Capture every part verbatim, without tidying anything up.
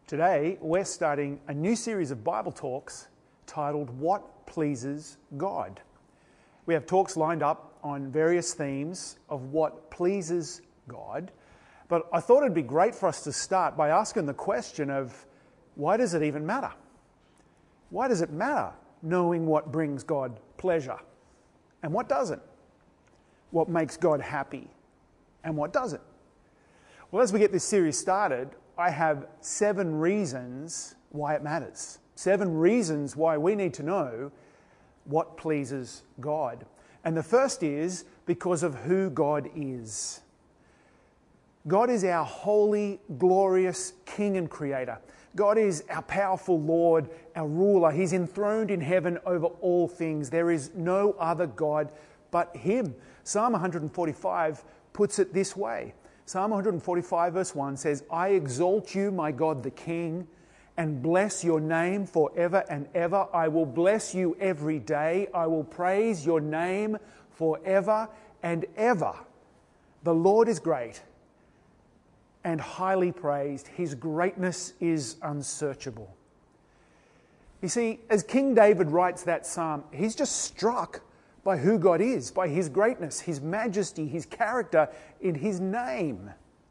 Today, we're starting a new series of Bible talks titled, What Pleases God? We have talks lined up on various themes of what pleases God, but I thought it'd be great for us to start by asking the question of, why does it even matter? Why does it matter knowing what brings God pleasure and what doesn't? What makes God happy and what doesn't? Well, as we get this series started, I have seven reasons why it matters. Seven reasons why we need to know what pleases God. And the first is because of who God is. God is our holy, glorious King and Creator. God is our powerful Lord, our ruler. He's enthroned in heaven over all things. There is no other God but Him. Psalm one forty-five puts it this way. Psalm one forty-five verse one says, I exalt you, my God the King, and bless your name forever and ever. I will bless you every day. I will praise your name forever and ever. The Lord is great and highly praised. His greatness is unsearchable. You see, as King David writes that psalm, he's just struck by who God is, by His greatness, His majesty, His character, in His name.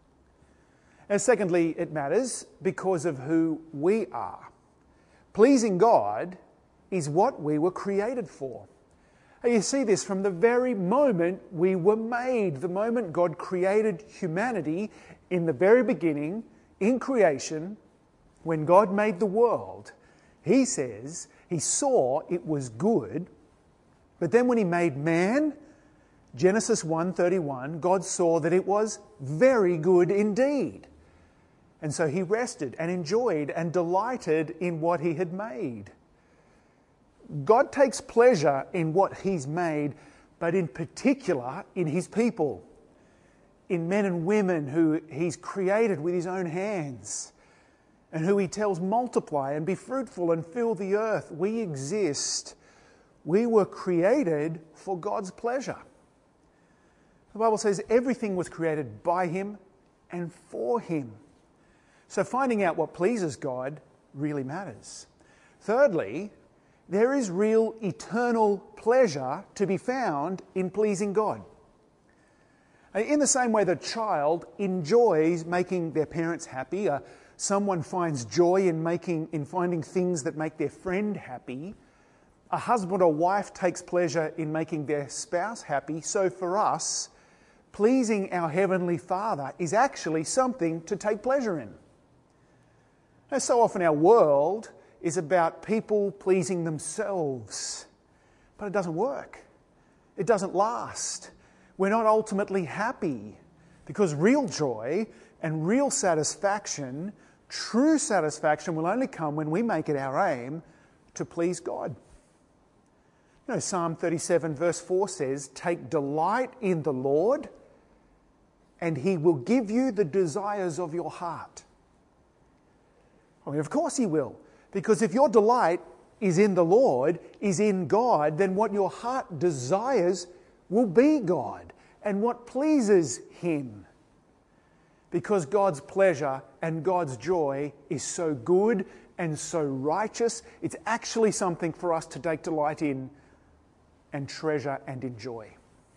And secondly, it matters because of who we are. Pleasing God is what we were created for. And you see this from the very moment we were made, the moment God created humanity in the very beginning, in creation, when God made the world. He says He saw it was good. But then when He made man, Genesis one thirty-one, God saw that it was very good indeed. And so He rested and enjoyed and delighted in what He had made. God takes pleasure in what He's made, but in particular in His people, in men and women who He's created with His own hands, and who He tells multiply and be fruitful and fill the earth. We exist. We were created for God's pleasure. The Bible says everything was created by Him and for Him. So finding out what pleases God really matters. Thirdly, there is real eternal pleasure to be found in pleasing God. In the same way that a child enjoys making their parents happy, uh, someone finds joy in making in finding things that make their friend happy, a husband or wife takes pleasure in making their spouse happy, so for us, pleasing our Heavenly Father is actually something to take pleasure in. Now, so often our world is about people pleasing themselves, but it doesn't work. It doesn't last. We're not ultimately happy because real joy and real satisfaction, true satisfaction, will only come when we make it our aim to please God. You know, Psalm thirty-seven verse four says, take delight in the Lord, and He will give you the desires of your heart. I mean, of course He will. Because if your delight is in the Lord, is in God, then what your heart desires will be God and what pleases Him. Because God's pleasure and God's joy is so good and so righteous, it's actually something for us to take delight in and treasure and enjoy.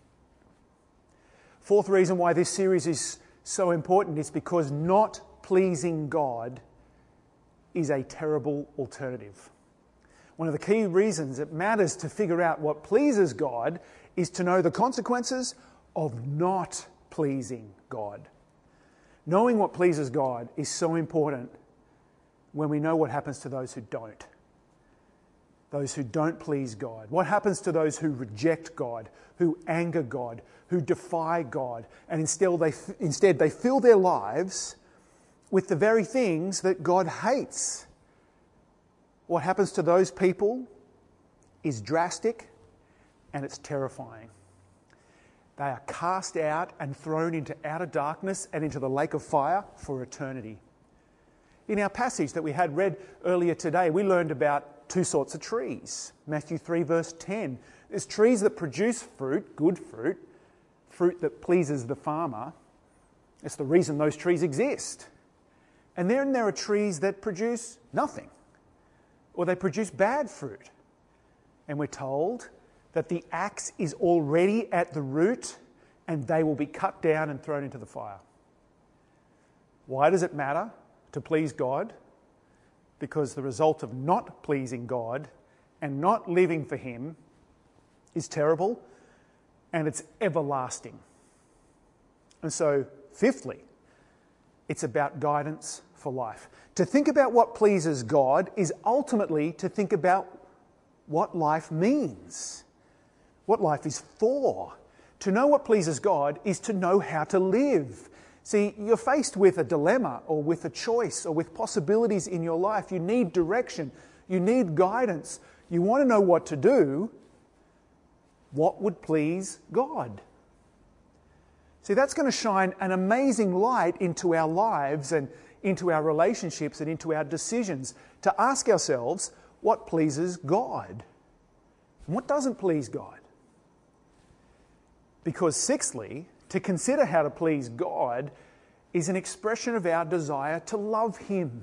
Fourth reason why this series is so important is because not pleasing God is a terrible alternative. One of the key reasons it matters to figure out what pleases God is to know the consequences of not pleasing God. Knowing what pleases God is so important when we know what happens to those who don't. Those who don't please God. What happens to those who reject God, who anger God, who defy God, and instead they, instead they fill their lives with the very things that God hates? What happens to those people is drastic and it's terrifying. They are cast out and thrown into outer darkness and into the lake of fire for eternity. In our passage that we had read earlier today, we learned about two sorts of trees. Matthew three verse ten. There's trees that produce fruit, good fruit, fruit that pleases the farmer. It's the reason those trees exist. And then there are trees that produce nothing, or they produce bad fruit. And we're told that the axe is already at the root and they will be cut down and thrown into the fire. Why does it matter to please God? Because the result of not pleasing God and not living for Him is terrible and it's everlasting. And so, fifthly, it's about guidance for life. To think about what pleases God is ultimately to think about what life means, what life is for. To know what pleases God is to know how to live. See, you're faced with a dilemma or with a choice or with possibilities in your life. You need direction. You need guidance. You want to know what to do. What would please God? See, that's going to shine an amazing light into our lives and into our relationships and into our decisions, to ask ourselves what pleases God and what doesn't please God. Because sixthly, to consider how to please God is an expression of our desire to love Him.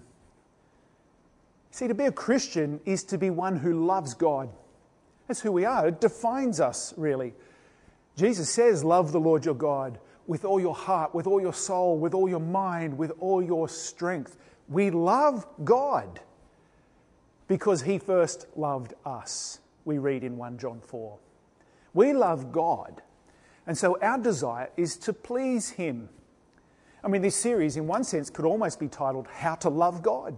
See, to be a Christian is to be one who loves God. That's who we are. It defines us, really. Jesus says, love the Lord your God with all your heart, with all your soul, with all your mind, with all your strength. We love God because He first loved us, we read in First John four. We love God, and so our desire is to please Him. I mean, this series, in one sense, could almost be titled, How to Love God.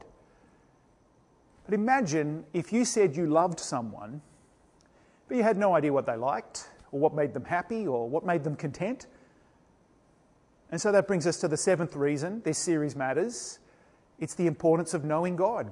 But imagine if you said you loved someone, but you had no idea what they liked, or what made them happy, or what made them content. And so that brings us to the seventh reason this series matters. It's the importance of knowing God.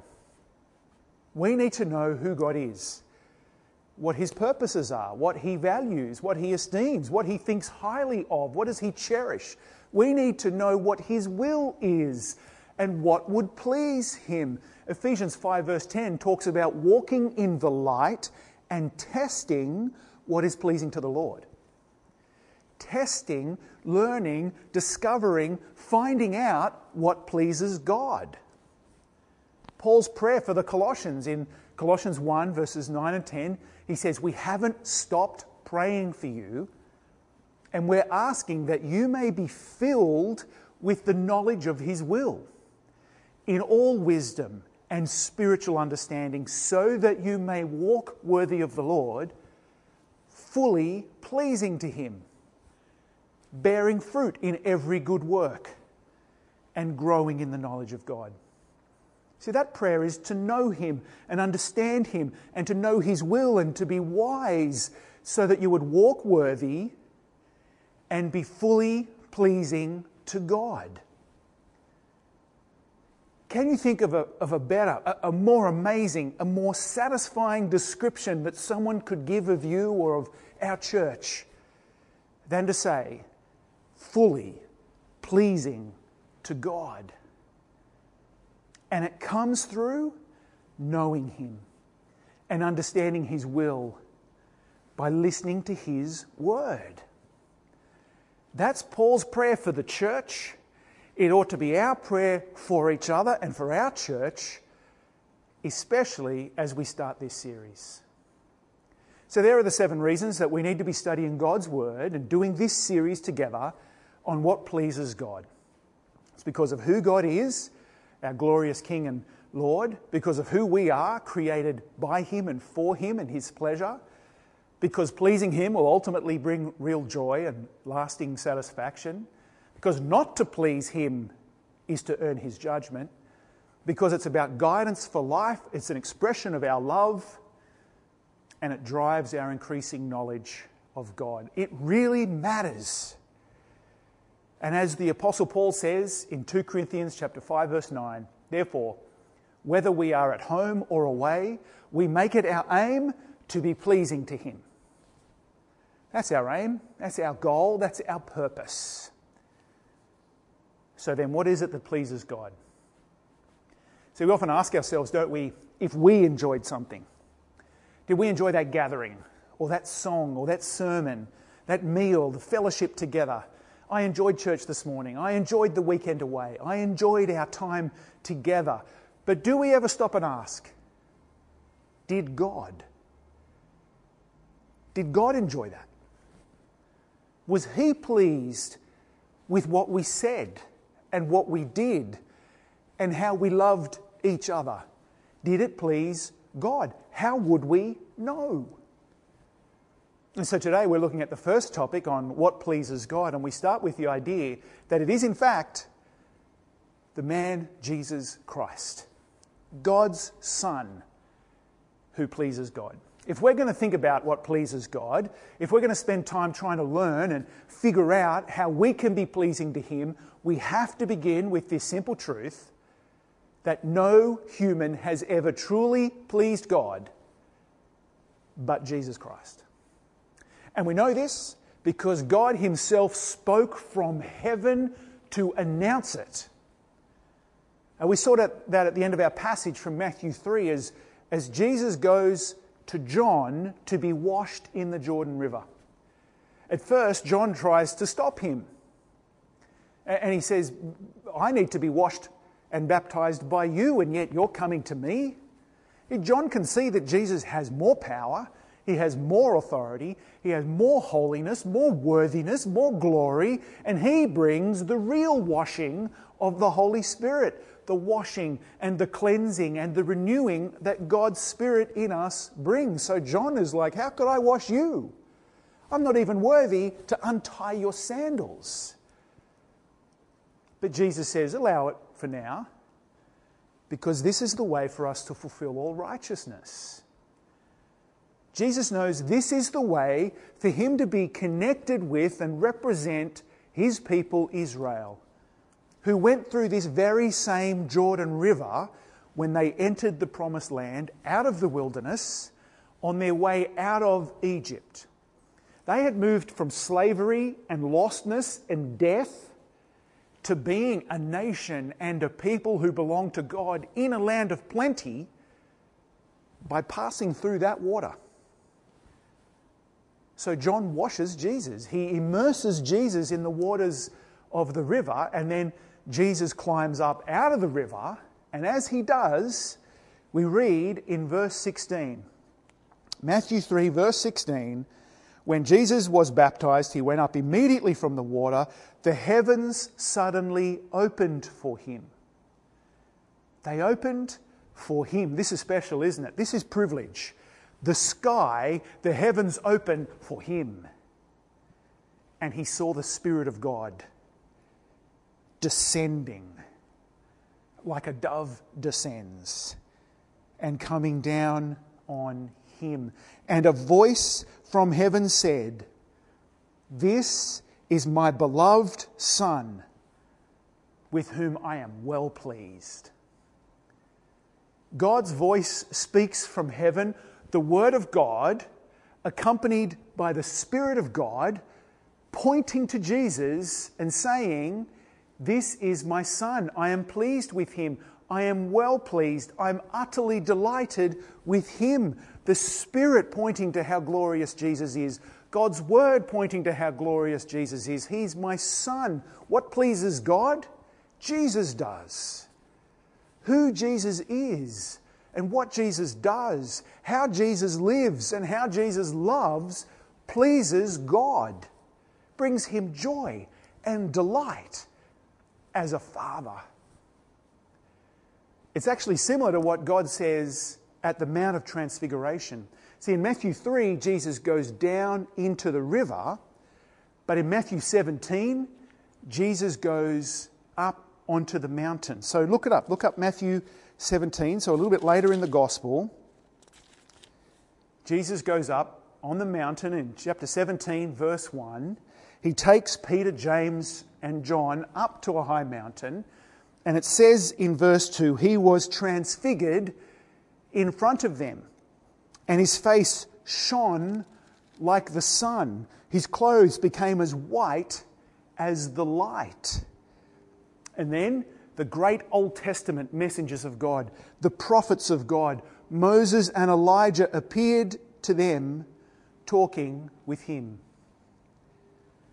We need to know who God is, what His purposes are, what He values, what He esteems, what He thinks highly of, what does He cherish. We need to know what His will is and what would please Him. Ephesians five verse ten talks about walking in the light and testing what is pleasing to the Lord. Testing, learning, discovering, finding out what pleases God. Paul's prayer for the Colossians in Colossians one verses nine and ten, he says, we haven't stopped praying for you, and we're asking that you may be filled with the knowledge of His will in all wisdom and spiritual understanding, so that you may walk worthy of the Lord, fully pleasing to Him, bearing fruit in every good work, and growing in the knowledge of God. See, that prayer is to know Him and understand Him and to know His will and to be wise so that you would walk worthy and be fully pleasing to God. Can you think of a, of a better, a, a more amazing, a more satisfying description that someone could give of you or of our church than to say, fully pleasing to God? And it comes through knowing Him and understanding His will by listening to His word. That's Paul's prayer for the church. It ought to be our prayer for each other and for our church, especially as we start this series. So there are the seven reasons that we need to be studying God's Word and doing this series together on what pleases God. It's because of who God is, our glorious King and Lord, because of who we are, created by Him and for Him and His pleasure, because pleasing Him will ultimately bring real joy and lasting satisfaction, because not to please Him is to earn His judgment, because it's about guidance for life, it's an expression of our love, and it drives our increasing knowledge of God. It really matters. And as the Apostle Paul says in Second Corinthians chapter five, verse nine, therefore, whether we are at home or away, we make it our aim to be pleasing to Him. That's our aim, that's our goal, that's our purpose. So then what is it that pleases God? So we often ask ourselves, don't we, if we enjoyed something. Did we enjoy that gathering or that song or that sermon, that meal, the fellowship together? I enjoyed church this morning. I enjoyed the weekend away. I enjoyed our time together. But do we ever stop and ask, did God? Did God enjoy that? Was He pleased with what we said and what we did and how we loved each other? Did it please God? How would we know? And so today we're looking at the first topic on what pleases God, and we start with the idea that it is in fact the man Jesus Christ, God's Son, who pleases God. If we're going to think about what pleases God, if we're going to spend time trying to learn and figure out how we can be pleasing to Him, we have to begin with this simple truth that no human has ever truly pleased God but Jesus Christ. And we know this because God Himself spoke from heaven to announce it. And we saw that, that at the end of our passage from Matthew three as, as Jesus goes to John to be washed in the Jordan River. At first, John tries to stop him. And he says, I need to be washed and baptized by you, and yet you're coming to me? John can see that Jesus has more power, He has more authority, He has more holiness, more worthiness, more glory, and He brings the real washing of the Holy Spirit, the washing and the cleansing and the renewing that God's Spirit in us brings. So John is like, how could I wash you? I'm not even worthy to untie your sandals. But Jesus says, allow it for now, because this is the way for us to fulfill all righteousness. Jesus knows this is the way for Him to be connected with and represent His people Israel, who went through this very same Jordan River when they entered the Promised Land out of the wilderness on their way out of Egypt. They had moved from slavery and lostness and death to being a nation and a people who belong to God in a land of plenty by passing through that water. So John washes Jesus. He immerses Jesus in the waters of the river, and then Jesus climbs up out of the river, and as he does, we read in verse sixteen. Matthew three, verse sixteen, when Jesus was baptized, he went up immediately from the water. The heavens suddenly opened for him. They opened for him. This is special, isn't it? This is privilege. The sky, the heavens open for him. And he saw the Spirit of God descending like a dove descends and coming down on him. And a voice from heaven said, "This is my beloved Son, with whom I am well pleased." God's voice speaks from heaven, the Word of God, accompanied by the Spirit of God, pointing to Jesus and saying, "This is my Son. I am pleased with him. I am well pleased. I'm utterly delighted with him." The Spirit pointing to how glorious Jesus is. God's Word pointing to how glorious Jesus is. He's my Son. What pleases God? Jesus does. Who Jesus is and what Jesus does, how Jesus lives and how Jesus loves pleases God, brings him joy and delight as a father. It's actually similar to what God says at the Mount of Transfiguration. See, in Matthew three, Jesus goes down into the river, but in Matthew seventeen, Jesus goes up onto the mountain. So look it up. Look up Matthew seventeen, so a little bit later in the Gospel. Jesus goes up on the mountain in chapter seventeen, verse one. He takes Peter, James, and John up to a high mountain, and it says in verse two, he was transfigured in front of them, and his face shone like the sun. His clothes became as white as the light. And then the great Old Testament messengers of God, the prophets of God, Moses and Elijah appeared to them talking with him.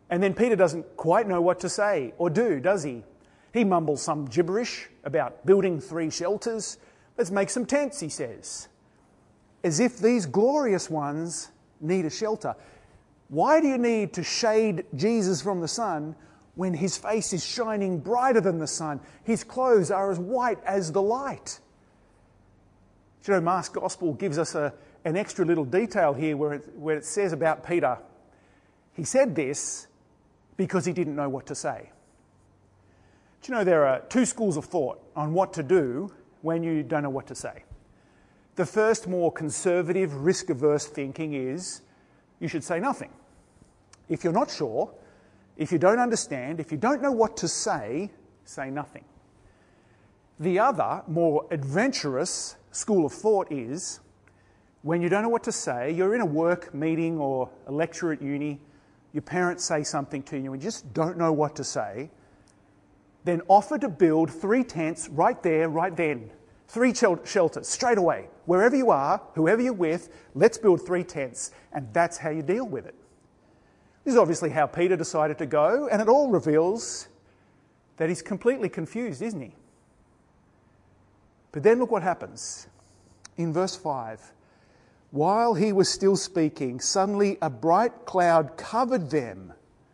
And then Peter doesn't quite know what to say or do, does he? He mumbles some gibberish about building three shelters. Let's make some tents, he says. As if these glorious ones need a shelter. Why do you need to shade Jesus from the sun when his face is shining brighter than the sun? His clothes are as white as the light. Do you know, Mark's Gospel gives us a, an extra little detail here where it, where it says about Peter, he said this because he didn't know what to say. Do you know there are two schools of thought on what to do when you don't know what to say? The first, more conservative, risk-averse thinking is you should say nothing. If you're not sure, if you don't understand, if you don't know what to say, say nothing. The other, more adventurous school of thought is when you don't know what to say, you're in a work meeting or a lecture at uni, your parents say something to you and you just don't know what to say, then offer to build three tents right there, right then. Three shelters, straight away. Wherever you are, whoever you're with, let's build three tents. And that's how you deal with it. This is obviously how Peter decided to go, and it all reveals that he's completely confused, isn't he? But then look what happens. In verse five, while he was still speaking, suddenly a bright cloud covered them.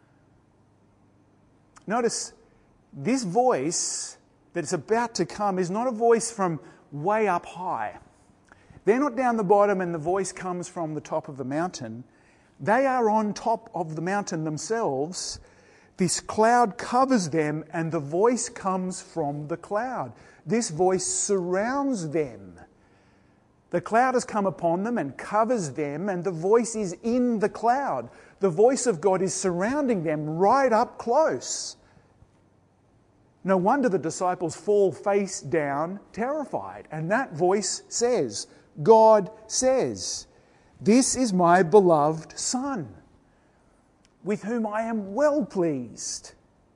Notice, this voice that's about to come is not a voice from way up high. They're not down the bottom and the voice comes from the top of the mountain. They are on top of the mountain themselves. This cloud covers them and the voice comes from the cloud. This voice surrounds them. The cloud has come upon them and covers them, and the voice is in the cloud. The voice of God is surrounding them right up close. No wonder the disciples fall face down, terrified. And that voice says, God says, "This is my beloved Son, with whom I am well pleased.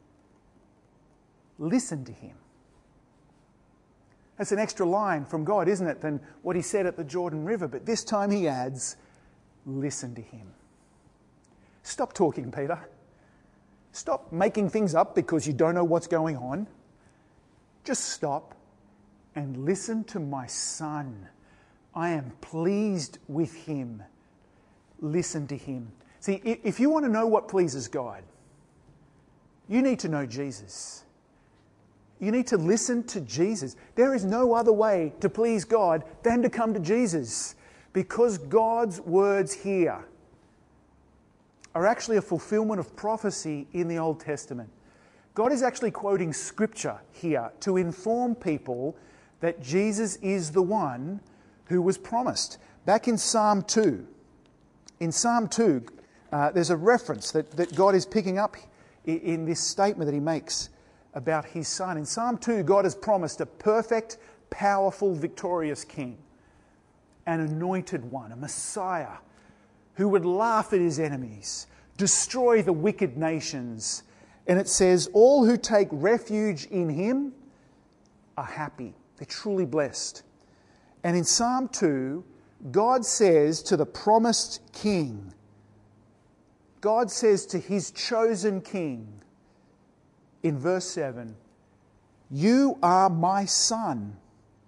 Listen to him." That's an extra line from God, isn't it, than what he said at the Jordan River. But this time he adds, listen to him. Stop talking, Peter. Stop making things up because you don't know what's going on. Just stop and listen to my Son. I am pleased with him. Listen to him. See, if you want to know what pleases God, you need to know Jesus. You need to listen to Jesus. There is no other way to please God than to come to Jesus, because God's words here are actually a fulfillment of prophecy in the Old Testament. God is actually quoting Scripture here to inform people that Jesus is the one who was promised. Back in Psalm two, in Psalm two, uh, there's a reference that, that God is picking up in, in this statement that he makes about his Son. In Psalm two, God has promised a perfect, powerful, victorious King, an anointed one, a Messiah, who would laugh at his enemies, destroy the wicked nations. And it says, all who take refuge in him are happy. They're truly blessed. And in Psalm two, God says to the promised King, God says to his chosen King, in verse seven, "You are my Son.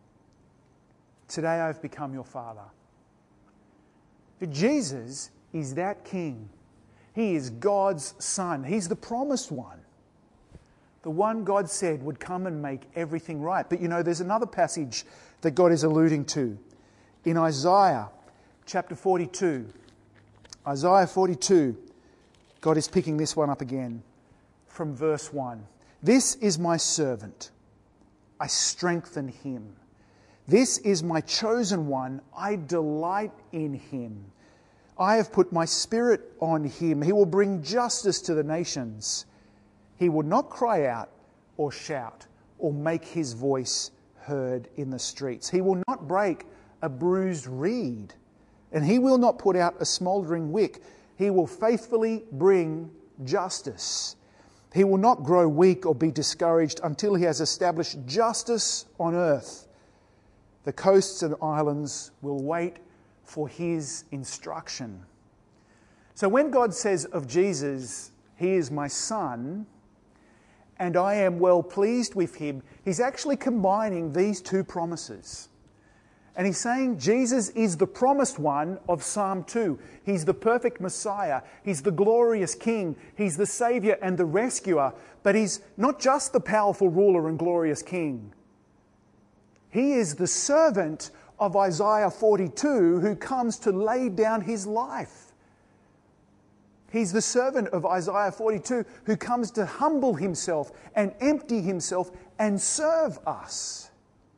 Today I've become your Father." But Jesus is that King. He is God's Son. He's the promised one. The one God said would come and make everything right. But you know, there's another passage that God is alluding to. In Isaiah chapter forty-two. Isaiah forty-two, God is picking this one up again from verse one. "This is my servant. I strengthen him. This is my chosen one. I delight in him. I have put my spirit on him. He will bring justice to the nations. He will not cry out or shout or make his voice heard in the streets. He will not break a bruised reed, and he will not put out a smouldering wick. He will faithfully bring justice. He will not grow weak or be discouraged until he has established justice on earth. The coasts and islands will wait for his instruction." So when God says of Jesus, He is my Son, and I am well pleased with him. He's actually combining these two promises. And he's saying Jesus is the promised one of Psalm two. He's the perfect Messiah. He's the glorious King. He's the Saviour and the rescuer. But he's not just the powerful ruler and glorious King. He is the servant of Isaiah forty-two who comes to lay down his life. He's the servant of Isaiah forty-two who comes to humble himself and empty himself and serve us.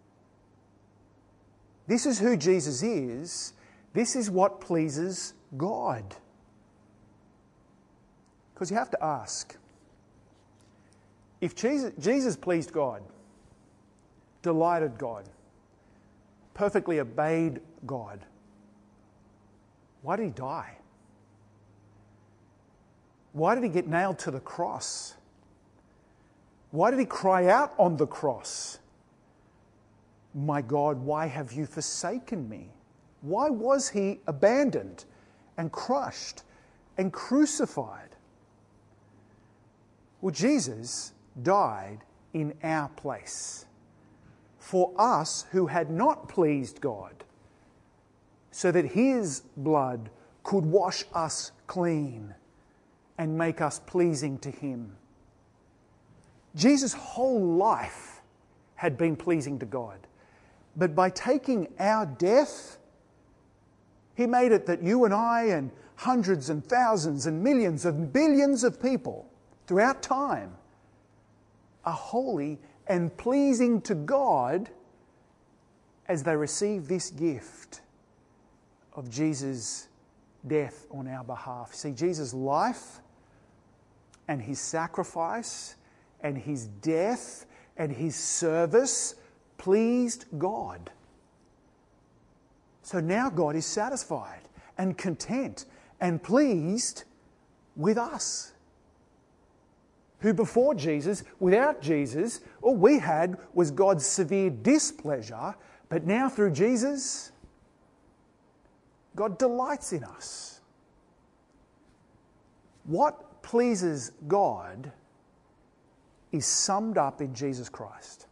This is who Jesus is. This is what pleases God. Because you have to ask, if Jesus, Jesus pleased God, delighted God, perfectly obeyed God, why did he die? Why did he get nailed to the cross? Why did he cry out on the cross? My God, why have you forsaken me? Why was he abandoned and crushed and crucified? Well, Jesus died in our place for us who had not pleased God, so that his blood could wash us clean and make us pleasing to him. Jesus' whole life had been pleasing to God. But by taking our death, he made it that you and I and hundreds and thousands and millions and billions of people throughout time are holy and pleasing to God as they receive this gift of Jesus' death on our behalf. See, Jesus' life and his sacrifice and his death and his service pleased God. So now God is satisfied and content and pleased with us, who before Jesus, without Jesus, all we had was God's severe displeasure, but now through Jesus, God delights in us. What pleases God is summed up in Jesus Christ.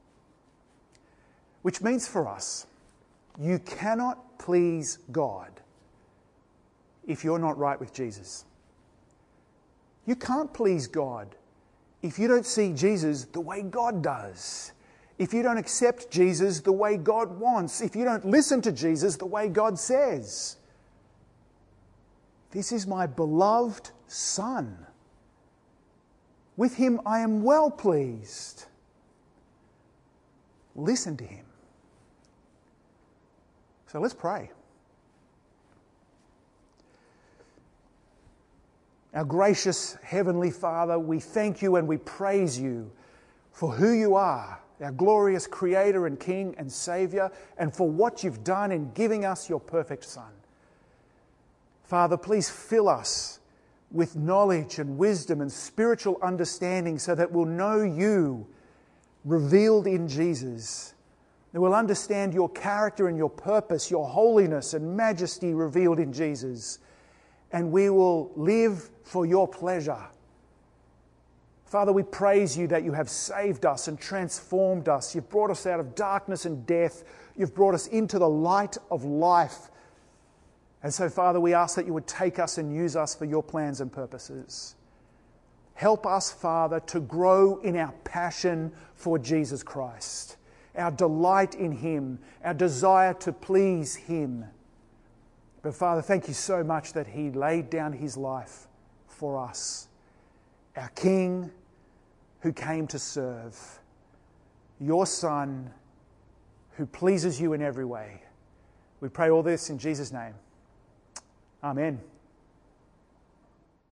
Which means for us, you cannot please God if you're not right with Jesus. You can't please God if you don't see Jesus the way God does. If you don't accept Jesus the way God wants. If you don't listen to Jesus the way God says. This is my beloved Son. With him I am well pleased. Listen to him. So let's pray. Our gracious Heavenly Father, we thank you and we praise you for who you are, our glorious Creator and King and Saviour, and for what you've done in giving us your perfect Son. Father, please fill us with knowledge and wisdom and spiritual understanding so that we'll know you revealed in Jesus. That we'll understand your character and your purpose, your holiness and majesty revealed in Jesus. And we will live for your pleasure. Father, we praise you that you have saved us and transformed us. You've brought us out of darkness and death. You've brought us into the light of life. And so, Father, we ask that you would take us and use us for your plans and purposes. Help us, Father, to grow in our passion for Jesus Christ, our delight in him, our desire to please him. But Father, thank you so much that he laid down his life for us, our King who came to serve, your Son who pleases you in every way. We pray all this in Jesus' name. Amen.